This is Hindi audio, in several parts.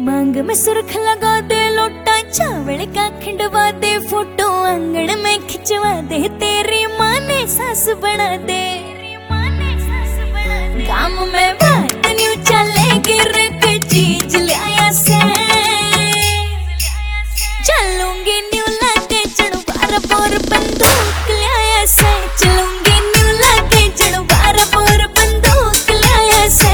मांग में सुर्ख लगा दे, लोटा चावल का खिंडवा दे, फोटो आंगन में खिंचवा दे, तेरी माँ ने सास बना दे। काम में बात न्यू चले गिर के चीज लाया से, चलूंगी न्यू लाके चढ़ू बार बोर बंदूक लाया से, चलूंगी न्यू लाके चढ़ू बार बोर बंदूक लाया से।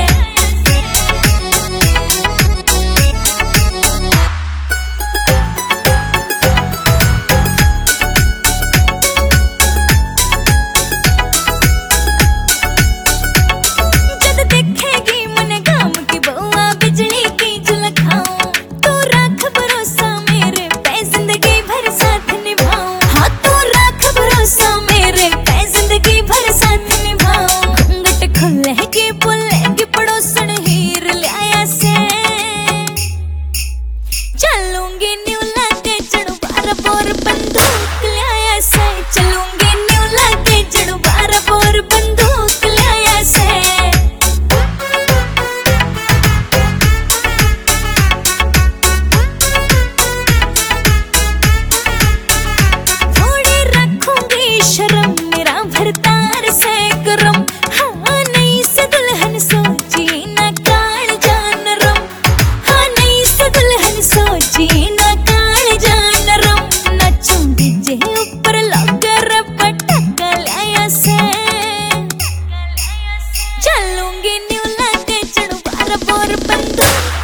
चलूंगी न्यू लाके चढ़ू बार बोर बंदूक लाया से, चलूंगी न्यू लाके चढ़ू बार बोर बंदूक लाया से। थोड़ी रखूंगी शर्म, मेरा भरतार से गरम, हाँ नहीं से दुल्हन सोची ना काल जान रम, हाँ नहीं से दुल्हन सोची ना काल जान रम, नचूंगी जे ऊपर लगर पटका लाया से, चलूंगी न्यू लाके चढ़ू बार बोर बंदूक